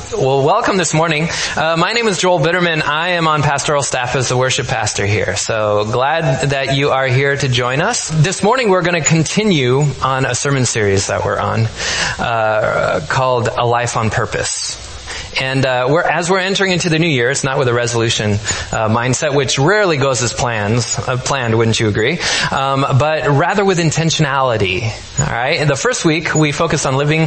Well, welcome this morning. My name is Joel Bitterman. I am on pastoral staff as the worship pastor here. So glad that you are here to join us. This morning we're going to continue on a sermon series that we're on called A Life on Purpose. And as we're entering into the new year, it's not with a resolution mindset, which rarely goes as planned, wouldn't you agree? But rather with intentionality. All right. The first week we focused on living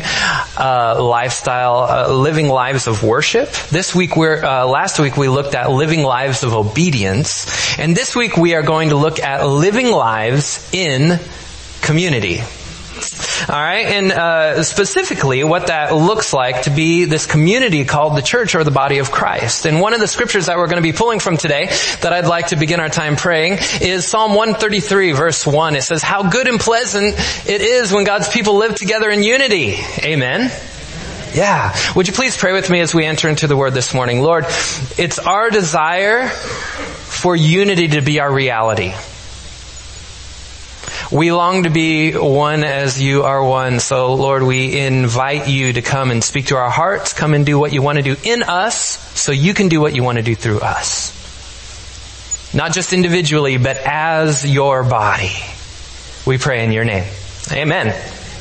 living lives of worship. This week last week we looked at living lives of obedience, and this week we are going to look at living lives in community. All right, and specifically what that looks like to be this community called the church or the body of Christ. And one of the scriptures that we're going to be pulling from today that I'd like to begin our time praying is Psalm 133 verse 1. It says, "How good and pleasant it is when God's people live together in unity." Amen. Yeah. Would you please pray with me as we enter into the Word this morning? Lord, it's our desire for unity to be our reality. We long to be one as you are one. So, Lord, we invite you to come and speak to our hearts. Come and do what you want to do in us so you can do what you want to do through us. Not just individually, but as your body. We pray in your name. Amen.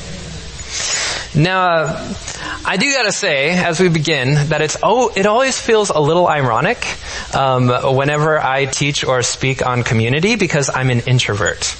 Now, I do gotta say, as we begin, that it always feels a little ironic whenever I teach or speak on community because I'm an introvert.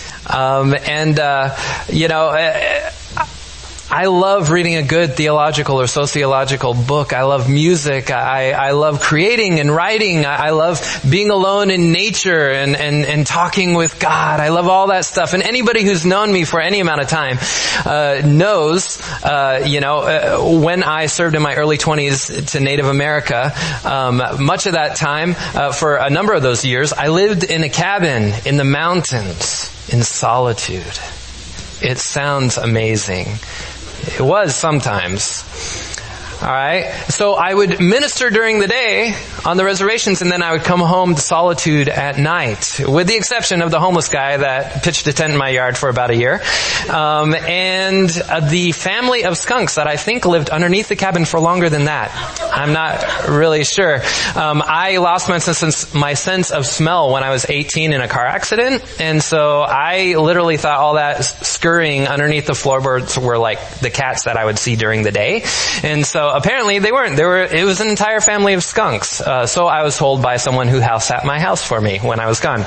I love reading a good theological or sociological book. I love music. I love creating and writing. I love being alone in nature and talking with God. I love all that stuff. And anybody who's known me for any amount of time, knows, when I served in my early 20s to Native America, much of that time, for a number of those years, I lived in a cabin in the mountains in solitude. It sounds amazing. It was sometimes. All right. So I would minister during the day on the reservations, and then I would come home to solitude at night, with the exception of the homeless guy that pitched a tent in my yard for about a year. And the family of skunks that I think lived underneath the cabin for longer than that. I'm not really sure. I lost my sense of smell when I was 18 in a car accident. And so I literally thought all that scurrying underneath the floorboards were like the cats that I would see during the day. And so apparently they weren't. It was an entire family of skunks. So I was told by someone who house sat my house for me when I was gone.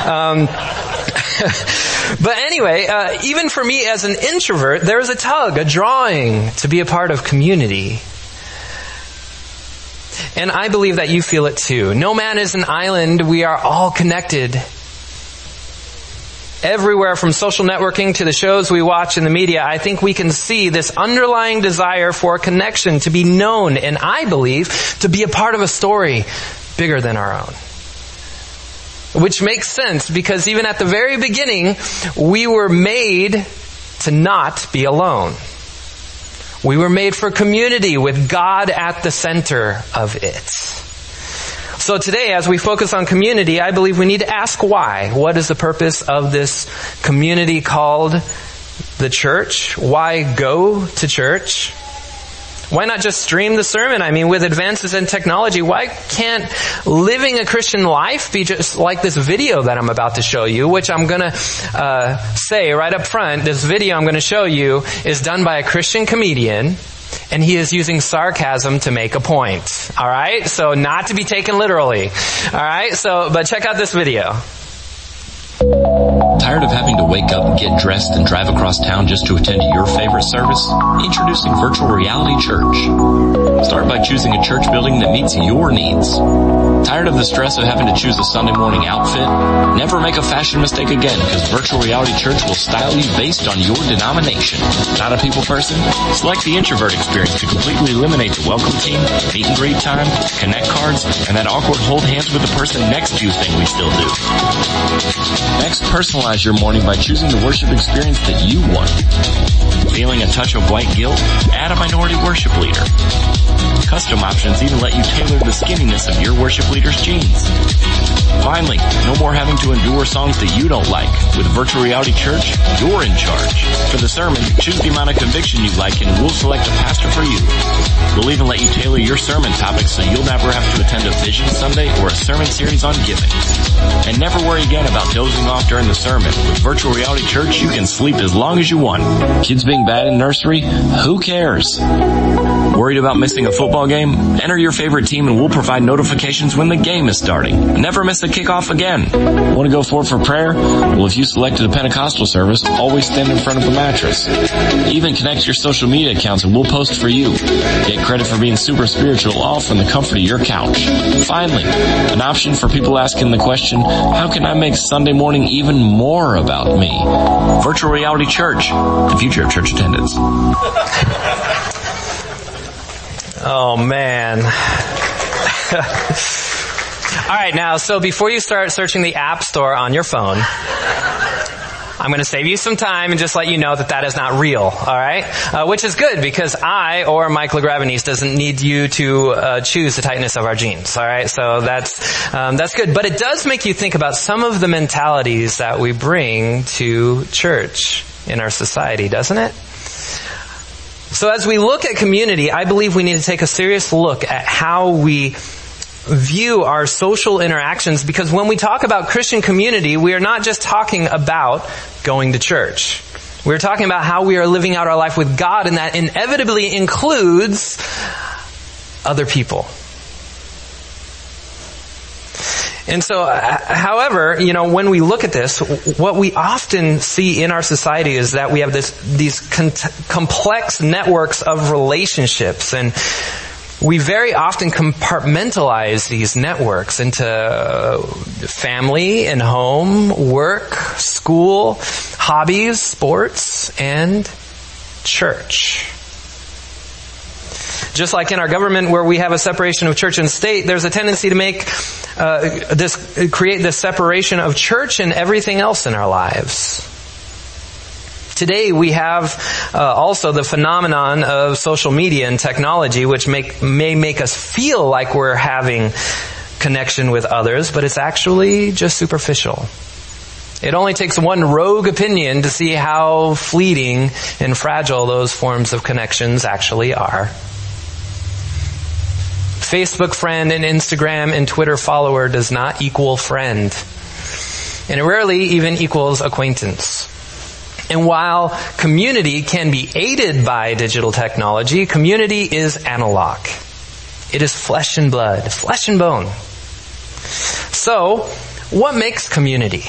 But anyway, even for me as an introvert, there is a tug, a drawing to be a part of community. And I believe that you feel it too. No man is an island. We are all connected. Everywhere from social networking to the shows we watch in the media, I think we can see this underlying desire for connection, to be known, and I believe to be a part of a story bigger than our own. Which makes sense because even at the very beginning, we were made to not be alone. We were made for community with God at the center of it. So today, as we focus on community, I believe we need to ask why. What is the purpose of this community called the church? Why go to church? Why not just stream the sermon? I mean, with advances in technology, why can't living a Christian life be just like this video that I'm about to show you, which I'm going to say right up front, this video I'm going to show you is done by a Christian comedian. And he is using sarcasm to make a point. All right? So not to be taken literally. All right? But check out this video. Tired of having to wake up, get dressed, and drive across town just to attend your favorite service? Introducing Virtual Reality Church. Start by choosing a church building that meets your needs. Tired of the stress of having to choose a Sunday morning outfit? Never make a fashion mistake again, because Virtual Reality Church will style you based on your denomination. Not a people person? Select the introvert experience to completely eliminate the welcome team, meet and greet time, connect cards, and that awkward hold hands with the person next to you thing we still do. Next, personalize your morning by choosing the worship experience that you want. Feeling a touch of white guilt? Add a minority worship leader. Custom options even let you tailor the skinniness of your worship leader's jeans. Finally, no more having to endure songs that you don't like. With Virtual Reality Church, you're in charge. For the sermon, choose the amount of conviction you like and we'll select a pastor for you. We'll even let you tailor your sermon topics so you'll never have to attend a Vision Sunday or a sermon series on giving. And never worry again about dozing off during the sermon. With Virtual Reality Church, you can sleep as long as you want. Kids being bad in nursery? Who cares? Worried about missing a football game? Enter your favorite team and we'll provide notifications when the game is starting. Never miss a kickoff again. Want to go forward for prayer? Well, if you selected a Pentecostal service, always stand in front of the mattress. Even connect your social media accounts and we'll post for you. Get credit for being super spiritual all from the comfort of your couch. Finally, an option for people asking the question, how can I make Sunday morning even more about me? Virtual Reality Church, the future of church attendance. Oh, man. All right, now, so before you start searching the App Store on your phone, I'm going to save you some time and just let you know that that is not real, all right? Which is good because I or Mike LaGravenese doesn't need you to choose the tightness of our jeans, all right? So that's good. But it does make you think about some of the mentalities that we bring to church in our society, doesn't it? So as we look at community, I believe we need to take a serious look at how we view our social interactions, because when we talk about Christian community, we are not just talking about going to church. We're talking about how we are living out our life with God, and that inevitably includes other people. And so, however, when we look at this, what we often see in our society is that we have these complex networks of relationships, and we very often compartmentalize these networks into family and home, work, school, hobbies, sports, and church. Just like in our government where we have a separation of church and state, there's a tendency to create this separation of church and everything else in our lives. Today we have also the phenomenon of social media and technology, which may make us feel like we're having connection with others, but it's actually just superficial. It only takes one rogue opinion to see how fleeting and fragile those forms of connections actually are. Facebook friend and Instagram and Twitter follower does not equal friend. And it rarely even equals acquaintance. And while community can be aided by digital technology, community is analog. It is flesh and blood, flesh and bone. So, what makes community?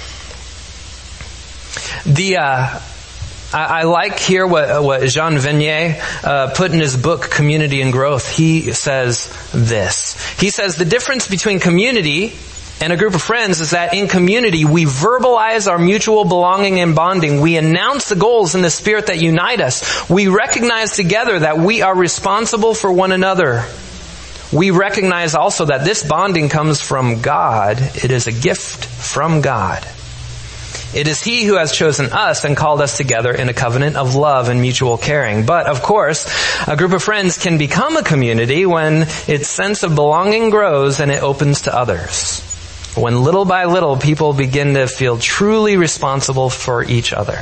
I like here what Jean Vanier put in his book, Community and Growth. He says this. He says the difference between community and a group of friends is that in community we verbalize our mutual belonging and bonding. We announce the goals in the spirit that unite us. We recognize together that we are responsible for one another. We recognize also that this bonding comes from God. It is a gift from God. It is He who has chosen us and called us together in a covenant of love and mutual caring. But, of course, a group of friends can become a community when its sense of belonging grows and it opens to others. When little by little people begin to feel truly responsible for each other.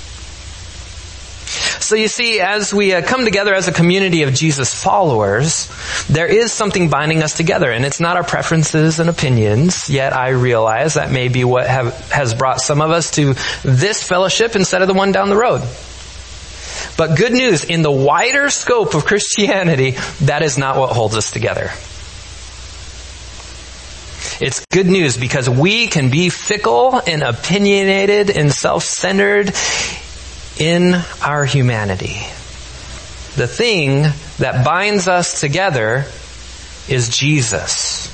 So you see, as we come together as a community of Jesus followers, there is something binding us together, and it's not our preferences and opinions, yet I realize that may be what has brought some of us to this fellowship instead of the one down the road. But good news, in the wider scope of Christianity, that is not what holds us together. It's good news because we can be fickle and opinionated and self-centered in our humanity. The thing that binds us together is Jesus.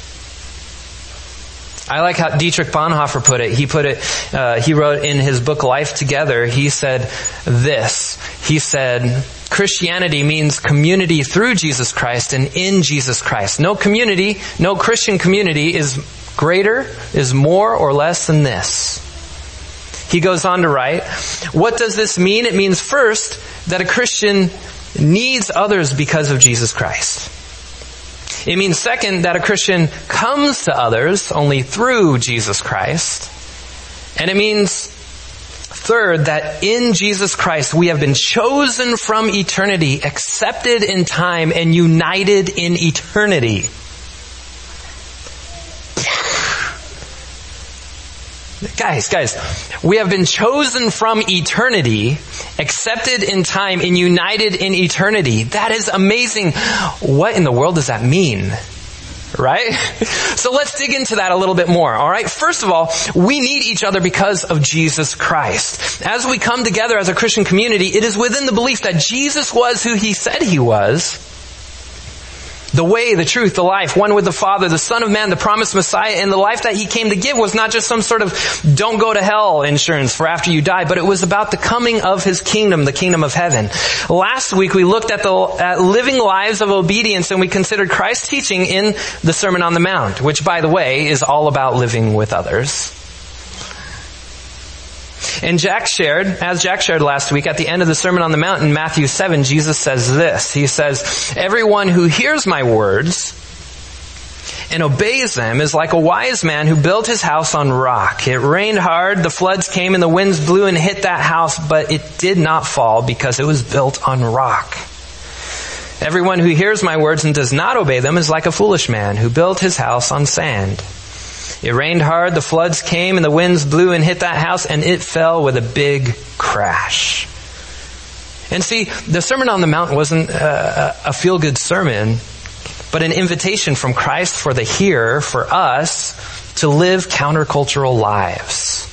I like how Dietrich Bonhoeffer put it. He wrote in his book Life Together, he said this. He said, Christianity means community through Jesus Christ and in Jesus Christ. No community, no Christian community is greater, is more or less than this. He goes on to write, what does this mean? It means first that a Christian needs others because of Jesus Christ. It means, second, that a Christian comes to others only through Jesus Christ. And it means, third, that in Jesus Christ we have been chosen from eternity, accepted in time, and united in eternity. Guys, we have been chosen from eternity, accepted in time, and united in eternity. That is amazing. What in the world does that mean? Right? So let's dig into that a little bit more, alright? First of all, we need each other because of Jesus Christ. As we come together as a Christian community, it is within the belief that Jesus was who He said He was. The way, the truth, the life, one with the Father, the Son of Man, the promised Messiah, and the life that He came to give was not just some sort of don't go to hell insurance for after you die, but it was about the coming of His kingdom, the kingdom of heaven. Last week we looked at living lives of obedience, and we considered Christ's teaching in the Sermon on the Mount, which, by the way, is all about living with others. And as Jack shared last week, at the end of the Sermon on the Mount in Matthew 7, Jesus says this. He says, "Everyone who hears my words and obeys them is like a wise man who built his house on rock. It rained hard, the floods came, and the winds blew and hit that house, but it did not fall because it was built on rock. Everyone who hears my words and does not obey them is like a foolish man who built his house on sand. It rained hard, the floods came, and the winds blew and hit that house, and it fell with a big crash." And see, the Sermon on the Mount wasn't a feel-good sermon, but an invitation from Christ for the hearer, for us, to live countercultural lives.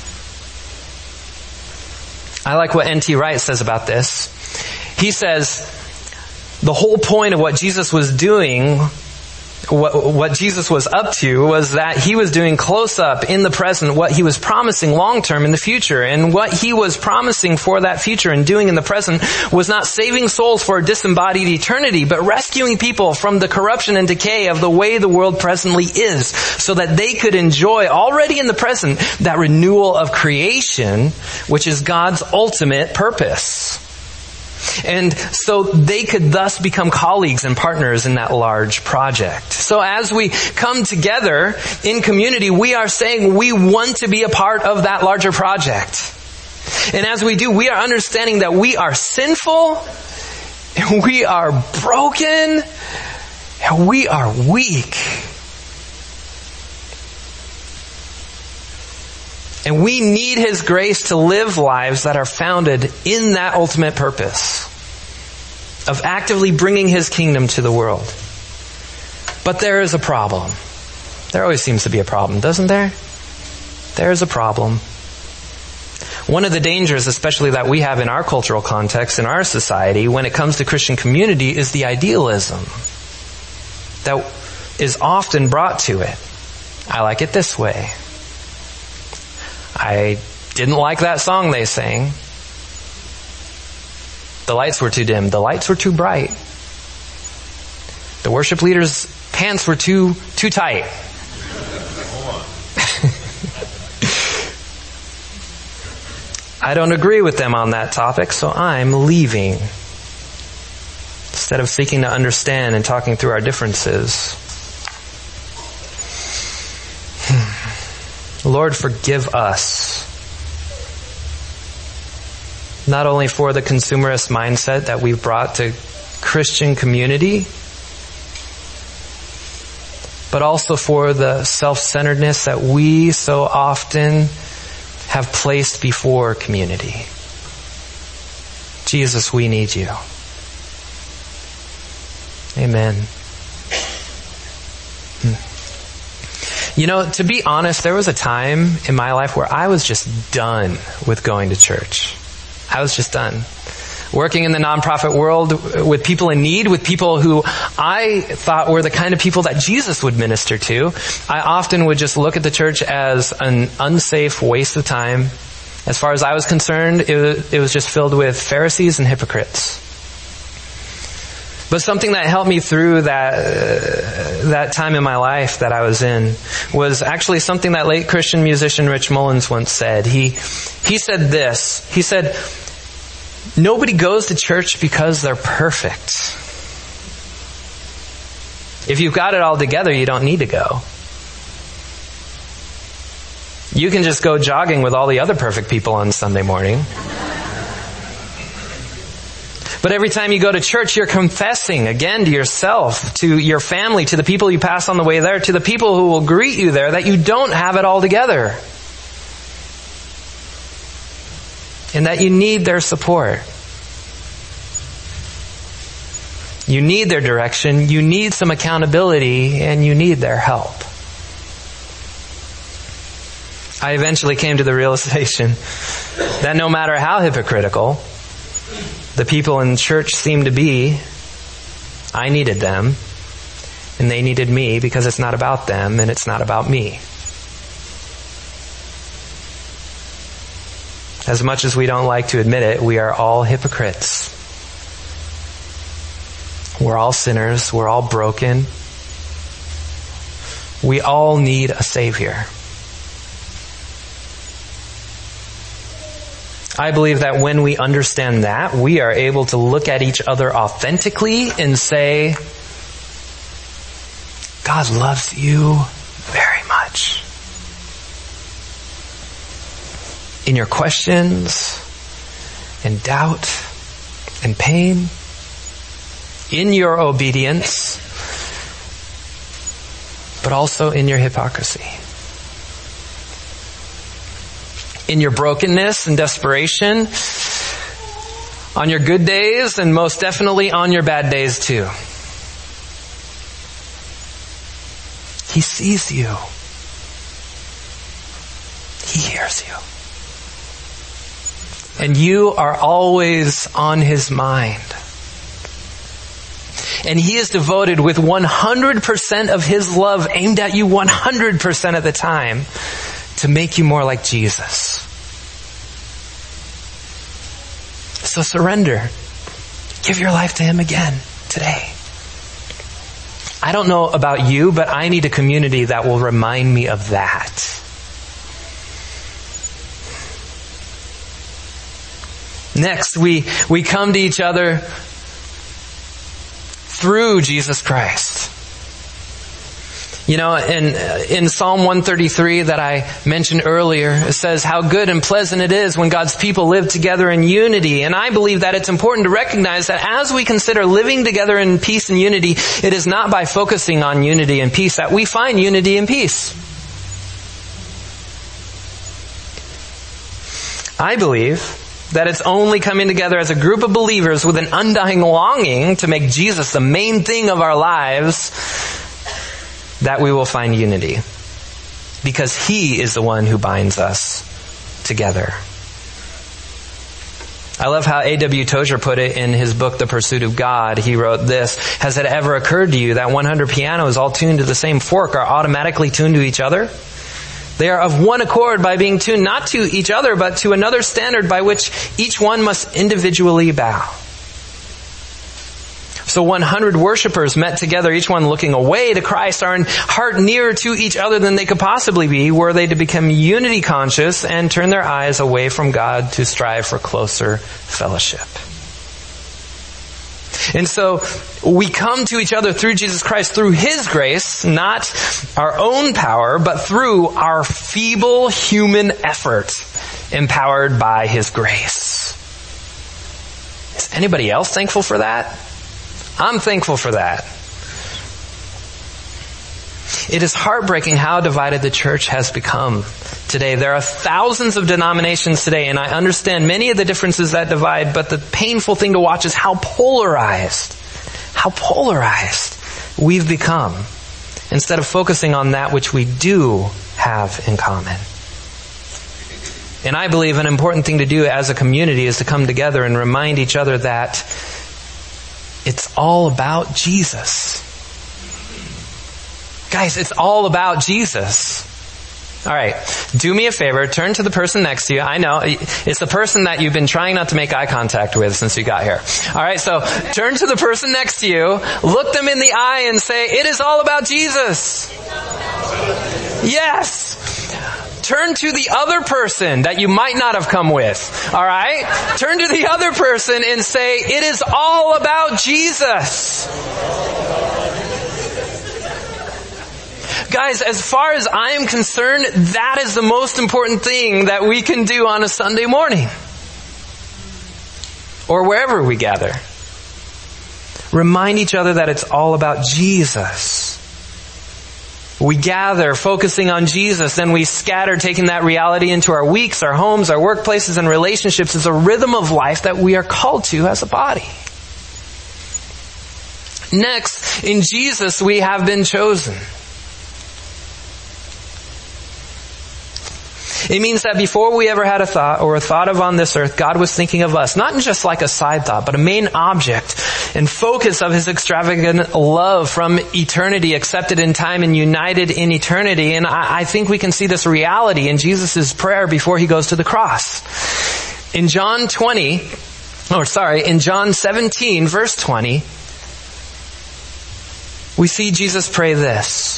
I like what N.T. Wright says about this. He says, the whole point of what Jesus was doing, what Jesus was up to, was that He was doing close up in the present what He was promising long term in the future. And what He was promising for that future and doing in the present was not saving souls for a disembodied eternity, but rescuing people from the corruption and decay of the way the world presently is, so that they could enjoy already in the present that renewal of creation, which is God's ultimate purpose. And so they could thus become colleagues and partners in that large project. So as we come together in community, we are saying we want to be a part of that larger project. And as we do, we are understanding that we are sinful, and we are broken, and we are weak. And we need His grace to live lives that are founded in that ultimate purpose of actively bringing His kingdom to the world. But there is a problem. There always seems to be a problem, doesn't there? There is a problem. One of the dangers, especially that we have in our cultural context, in our society, when it comes to Christian community, is the idealism that is often brought to it. I like it this way. I didn't like that song they sang. The lights were too dim. The lights were too bright. The worship leader's pants were too tight. I don't agree with them on that topic, so I'm leaving. Instead of seeking to understand and talking through our differences. Lord, forgive us. Not only for the consumerist mindset that we've brought to Christian community, but also for the self-centeredness that we so often have placed before community. Jesus, we need You. Amen. You know, to be honest, there was a time in my life where I was just done with going to church. I was just done. Working in the nonprofit world with people in need, with people who I thought were the kind of people that Jesus would minister to, I often would just look at the church as an unsafe waste of time. As far as I was concerned, it was just filled with Pharisees and hypocrites. But something that helped me through that time in my life that I was in was actually something that late Christian musician Rich Mullins once said. He said this. He said, "Nobody goes to church because they're perfect. If you've got it all together, you don't need to go. You can just go jogging with all the other perfect people on Sunday morning. But every time you go to church, you're confessing again to yourself, to your family, to the people you pass on the way there, to the people who will greet you there, that you don't have it all together. And that you need their support. You need their direction, you need some accountability, and you need their help. I eventually came to the realization that no matter how hypocritical the people in church seemed to be, I needed them, and they needed me, because it's not about them and it's not about me. As much as we don't like to admit it, we are all hypocrites. We're all sinners. We're all broken. We all need a Savior. I believe that when we understand that, we are able to look at each other authentically and say, God loves you very much. In your questions and doubt and pain, in your obedience, but also in your hypocrisy. In your brokenness and desperation, on your good days, and most definitely on your bad days too. He sees you. He hears you. And you are always on His mind. And He is devoted with 100% of His love aimed at you 100% of the time to make you more like Jesus. So surrender. Give your life to Him again today. I don't know about you, but I need a community that will remind me of that. Next, we come to each other through Jesus Christ. You know, in Psalm 133 that I mentioned earlier, it says how good and pleasant it is when God's people live together in unity. And I believe that it's important to recognize that as we consider living together in peace and unity, it is not by focusing on unity and peace that we find unity and peace. I believe that it's only coming together as a group of believers with an undying longing to make Jesus the main thing of our lives that we will find unity. Because He is the one who binds us together. I love how A.W. Tozer put it in his book, The Pursuit of God. He wrote this: has it ever occurred to you that 100 pianos all tuned to the same fork are automatically tuned to each other? They are of one accord by being tuned not to each other, but to another standard by which each one must individually bow. So 100 worshipers met together, each one looking away to Christ, are in heart nearer to each other than they could possibly be, were they to become unity conscious and turn their eyes away from God to strive for closer fellowship. And so we come to each other through Jesus Christ, through His grace, not our own power, but through our feeble human effort, empowered by His grace. Is anybody else thankful for that? I'm thankful for that. It is heartbreaking how divided the church has become today. There are thousands of denominations today, and I understand many of the differences that divide, but the painful thing to watch is how polarized we've become, instead of focusing on that which we do have in common. And I believe an important thing to do as a community is to come together and remind each other that it's all about Jesus. Guys, it's all about Jesus. All right, do me a favor, turn to the person next to you. I know, it's the person that you've been trying not to make eye contact with since you got here. All right, so turn to the person next to you, look them in the eye and say, it is all about Jesus. Yes. Turn to the other person that you might not have come with. All right? Turn to the other person and say, it is all about Jesus. Guys, as far as I am concerned, that is the most important thing that we can do on a Sunday morning. Or wherever we gather. Remind each other that it's all about Jesus. We gather focusing on Jesus, then we scatter, taking that reality into our weeks, our homes, our workplaces, and relationships as a rhythm of life that we are called to as a body. Next, in Jesus we have been chosen. It means that before we ever had a thought or a thought of on this earth, God was thinking of us, not just like a side thought, but a main object and focus of His extravagant love from eternity, accepted in time and united in eternity. And I think we can see this reality in Jesus' prayer before He goes to the cross. In John 17, verse 20, we see Jesus pray this.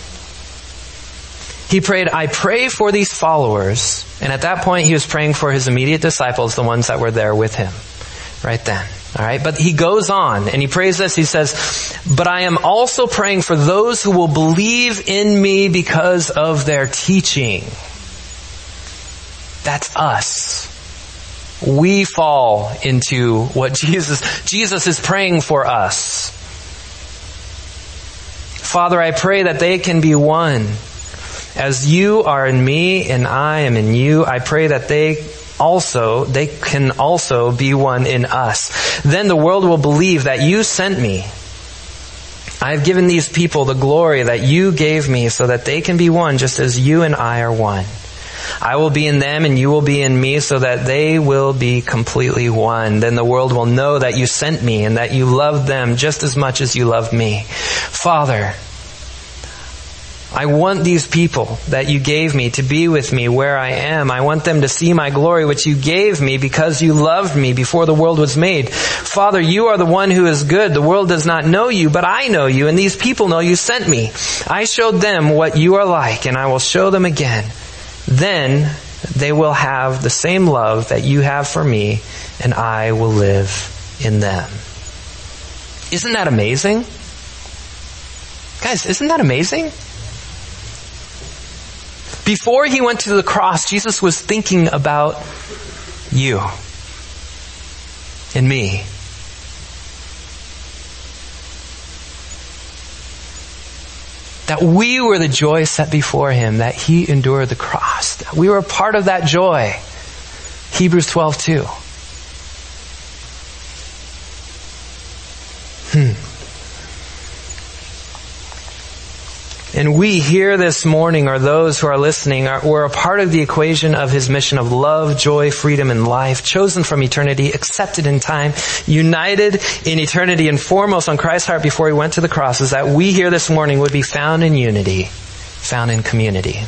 He prayed, I pray for these followers. And at that point, He was praying for His immediate disciples, the ones that were there with Him. Right then. Alright? But He goes on and He prays this. He says, but I am also praying for those who will believe in me because of their teaching. That's us. We fall into what Jesus is praying for us. Father, I pray that they can be one. As you are in me and I am in you, I pray that they can also be one in us. Then the world will believe that you sent me. I have given these people the glory that you gave me so that they can be one just as you and I are one. I will be in them and you will be in me so that they will be completely one. Then the world will know that you sent me and that you loved them just as much as you loved me. Father, I want these people that you gave me to be with me where I am. I want them to see my glory which you gave me because you loved me before the world was made. Father, you are the one who is good. The world does not know you, but I know you, and these people know you sent me. I showed them what you are like, and I will show them again. Then they will have the same love that you have for me, and I will live in them. Isn't that amazing? Guys, isn't that amazing? Before He went to the cross, Jesus was thinking about you and me. That we were the joy set before Him, that He endured the cross. That we were part of that joy. Hebrews 12:2. And we here this morning, or those who are listening, we're a part of the equation of His mission of love, joy, freedom, and life, chosen from eternity, accepted in time, united in eternity, and foremost on Christ's heart before He went to the cross, is that we here this morning would be found in unity, found in community.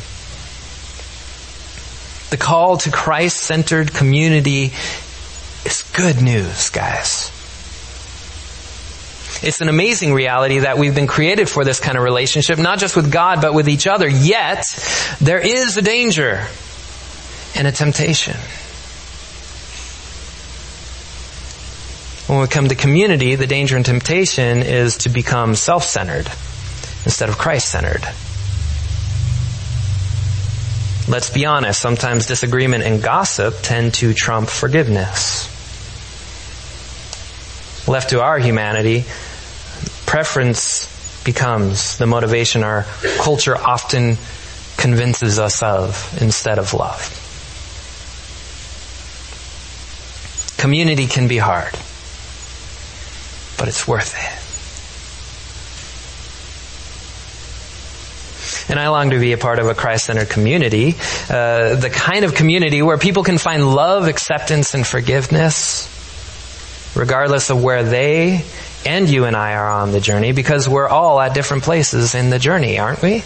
The call to Christ-centered community is good news, guys. It's an amazing reality that we've been created for this kind of relationship, not just with God, but with each other. Yet, there is a danger and a temptation. When we come to community, the danger and temptation is to become self-centered instead of Christ-centered. Let's be honest, sometimes disagreement and gossip tend to trump forgiveness. Left to our humanity, preference becomes the motivation our culture often convinces us of instead of love. Community can be hard, but it's worth it. And I long to be a part of a Christ-centered community, the kind of community where people can find love, acceptance, and forgiveness, regardless of where they and you and I are on the journey, because we're all at different places in the journey, aren't we?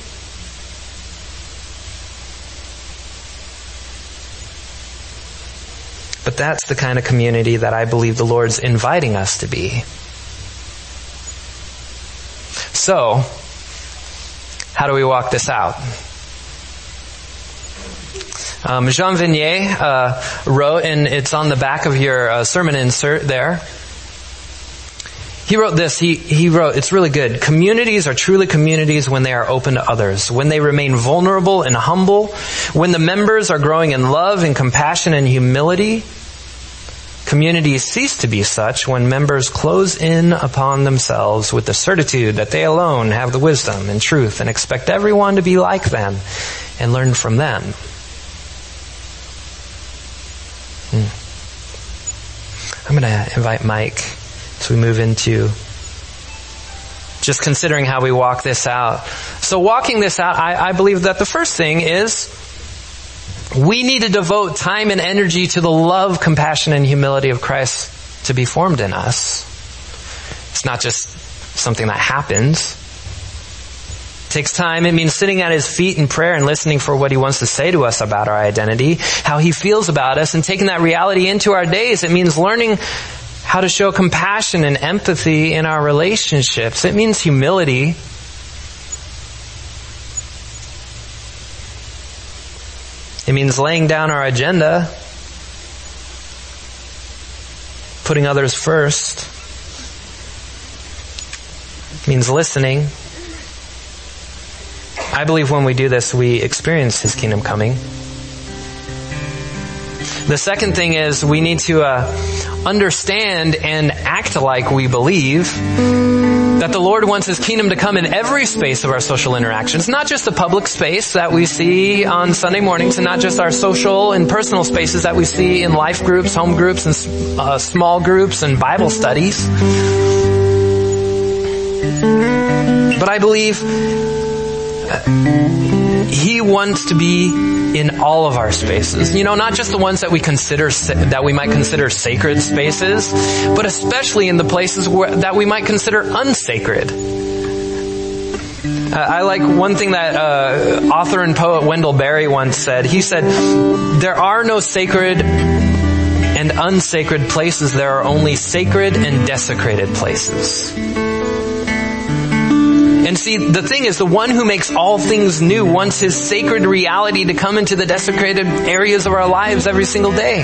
But that's the kind of community that I believe the Lord's inviting us to be. So, how do we walk this out? Jean Vanier wrote, and it's on the back of your sermon insert there. He wrote this, he wrote, it's really good. Communities are truly communities when they are open to others, when they remain vulnerable and humble, when the members are growing in love and compassion and humility. Communities cease to be such when members close in upon themselves with the certitude that they alone have the wisdom and truth and expect everyone to be like them and learn from them. I'm going to invite Mike as we move into just considering how we walk this out. So walking this out, I believe that the first thing is we need to devote time and energy to the love, compassion, and humility of Christ to be formed in us. It's not just something that happens. It takes time. It means sitting at His feet in prayer and listening for what He wants to say to us about our identity, how He feels about us, and taking that reality into our days. It means learning how to show compassion and empathy in our relationships. It means humility. It means laying down our agenda, putting others first. It means listening. I believe when we do this, we experience His kingdom coming. The second thing is we need to understand and act like we believe that the Lord wants His kingdom to come in every space of our social interactions, not just the public space that we see on Sunday mornings, and not just our social and personal spaces that we see in life groups, home groups, and small groups and Bible studies. But I believe He wants to be in all of our spaces. Not just the ones that we might consider sacred spaces, but especially in the places that we might consider unsacred. I like one thing that author and poet Wendell Berry once said. He said, "There are no sacred and unsacred places. There are only sacred and desecrated places." And see, the thing is, the one who makes all things new wants His sacred reality to come into the desecrated areas of our lives every single day.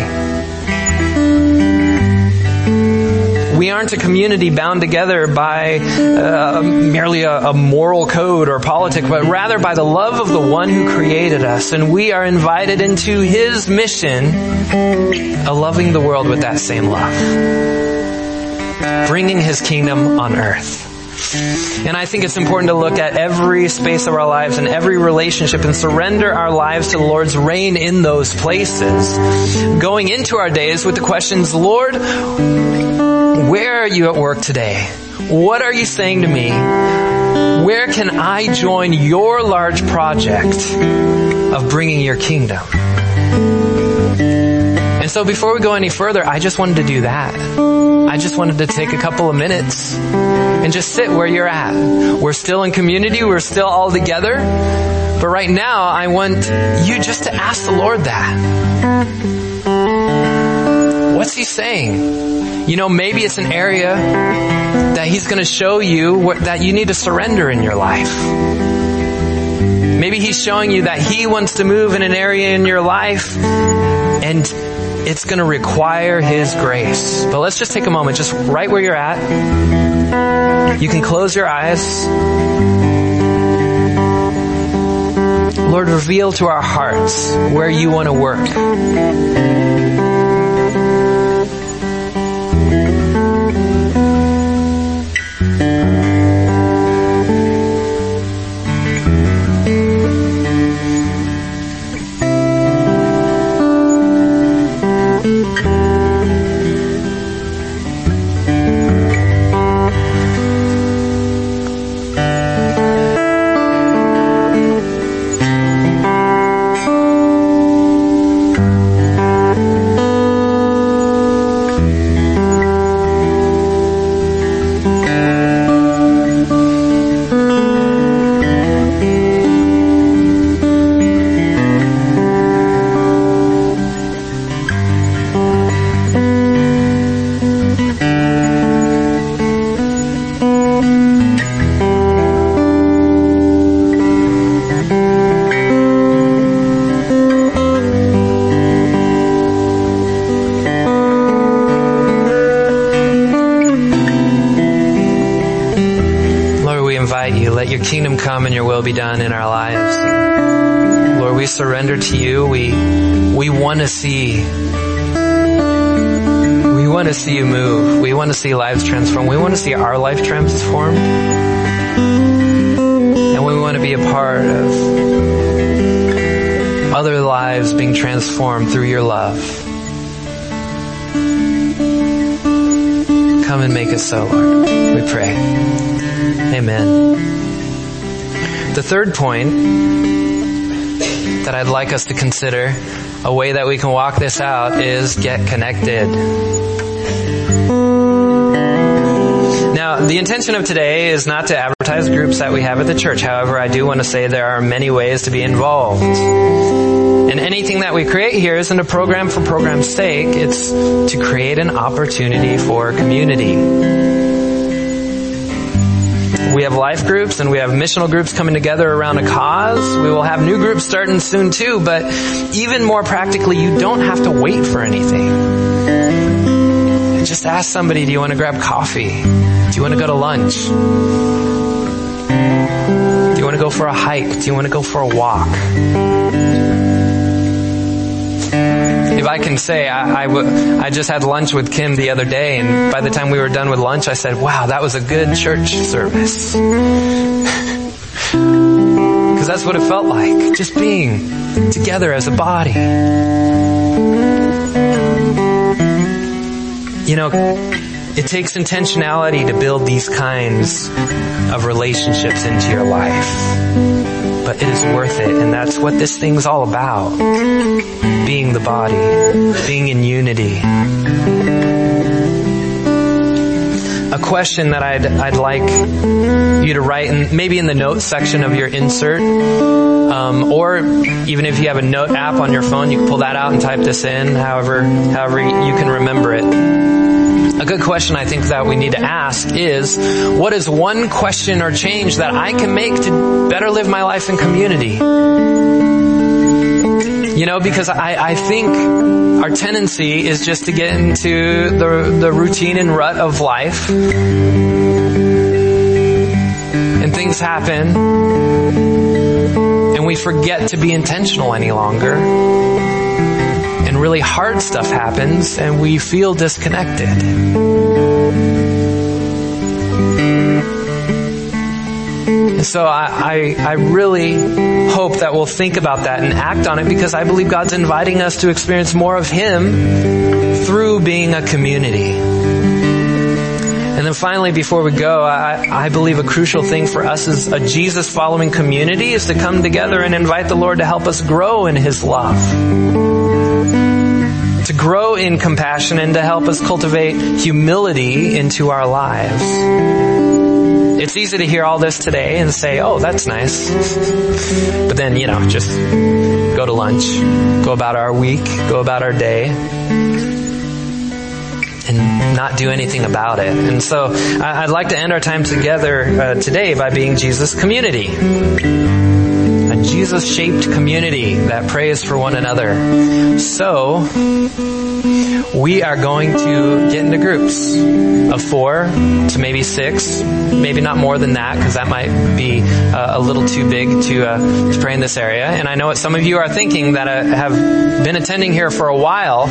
We aren't a community bound together by merely a moral code or politic, but rather by the love of the one who created us. And we are invited into His mission of loving the world with that same love, bringing His kingdom on earth. And I think it's important to look at every space of our lives and every relationship and surrender our lives to the Lord's reign in those places. Going into our days with the questions, Lord, where are you at work today? What are you saying to me? Where can I join your large project of bringing your kingdom? And so before we go any further, I just wanted to do that. I just wanted to take a couple of minutes and just sit where you're at. We're still in community. We're still all together. But right now, I want you just to ask the Lord that. What's He saying? Maybe it's an area that He's going to show you that you need to surrender in your life. Maybe He's showing you that He wants to move in an area in your life, and it's going to require His grace. But let's just take a moment, just right where you're at. You can close your eyes. Lord, reveal to our hearts where you want to work. invite you. Let your kingdom come and your will be done in our lives. Lord, we surrender to you. We want to see you move. We want to see lives transformed. We want to see our life transformed. And we want to be a part of other lives being transformed through your love. Come and make it so, Lord. We pray. Amen. The third point that I'd like us to consider, a way that we can walk this out, is get connected. Now, the intention of today is not to advertise groups that we have at the church. However, I do want to say there are many ways to be involved. And anything that we create here isn't a program for program's sake. It's to create an opportunity for community. We have life groups and we have missional groups coming together around a cause. We will have new groups starting soon too, but even more practically, you don't have to wait for anything. Just ask somebody, do you want to grab coffee? Do you want to go to lunch? Do you want to go for a hike? Do you want to go for a walk? If I can say, I just had lunch with Kim the other day, and by the time we were done with lunch, I said, wow, that was a good church service. Because that's what it felt like, just being together as a body. You know, it takes intentionality to build these kinds of relationships into your life. But it is worth it, and that's what this thing's all about. Being the body, being in unity. A question that I'd like you to write, maybe in the notes section of your insert, or even if you have a note app on your phone, you can pull that out and type this in, however you can remember it. A good question I think that we need to ask is, what is one question or change that I can make to better live my life in community? You know, because I think our tendency is just to get into the routine and rut of life. And things happen. And we forget to be intentional any longer. And really hard stuff happens and we feel disconnected. And so I really hope that we'll think about that and act on it, because I believe God's inviting us to experience more of Him through being a community. And then finally, before we go, I believe a crucial thing for us as a Jesus-following community is to come together and invite the Lord to help us grow in His love. To grow in compassion and to help us cultivate humility into our lives. It's easy to hear all this today and say, oh, that's nice. But then, just go to lunch, go about our week, go about our day, and not do anything about it. And so I'd like to end our time together today by being Jesus' community. A Jesus-shaped community that prays for one another. So, we are going to get into groups of 4 to maybe 6, maybe not more than that, because that might be a little too big to pray in this area. And I know what some of you are thinking that have been attending here for a while.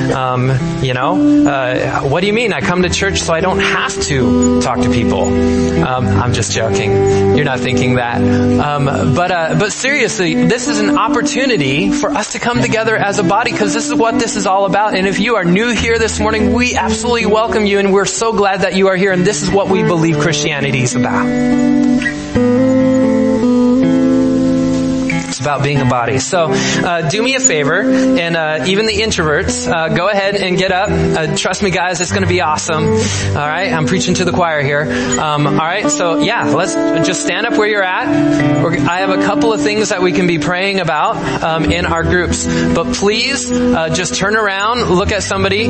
What do you mean? I come to church so I don't have to talk to people. I'm just joking. You're not thinking that. But seriously, this is an opportunity for us to come together as a body, because this is what this is all about. And if you are new here this morning, we absolutely welcome you, and we're so glad that you are here, and this is what we believe Christianity is about. It's about being a body. So do me a favor, and even the introverts, go ahead and get up. Trust me, guys, it's going to be awesome. All right, I'm preaching to the choir here. All right, so yeah, let's just stand up where you're at. I have a couple of things that we can be praying about in our groups, but please just turn around, look at somebody.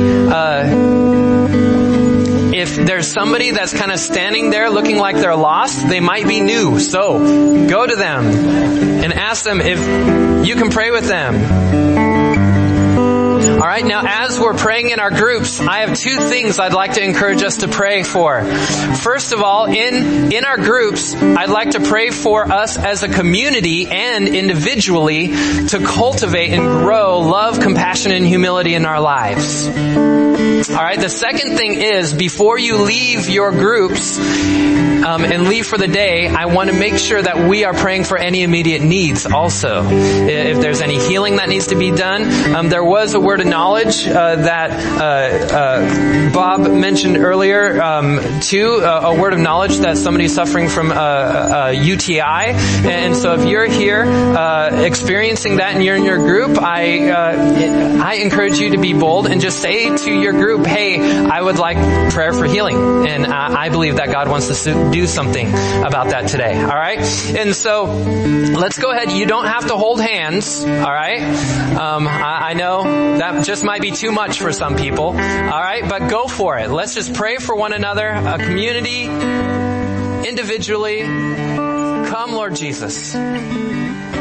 If there's somebody that's kind of standing there looking like they're lost, they might be new. So go to them and ask them if you can pray with them. All right, now as we're praying in our groups, I have two things I'd like to encourage us to pray for. First of all, in our groups, I'd like to pray for us as a community and individually to cultivate and grow love, compassion, and humility in our lives. All right, the second thing is, before you leave your groups and leave for the day, I want to make sure that we are praying for any immediate needs also. If there's any healing that needs to be done. There was a word of knowledge that Bob mentioned earlier too, a word of knowledge that somebody's suffering from a UTI. And so if you're here experiencing that and you're in your group, I encourage you to be bold and just say to your group, hey, I would like prayer for healing. And I believe that God wants to do something about that today. All right? And so let's go ahead. You don't have to hold hands. All right? I know that just might be too much for some people. All right? But go for it. Let's just pray for one another, a community, individually. Come, Lord Jesus.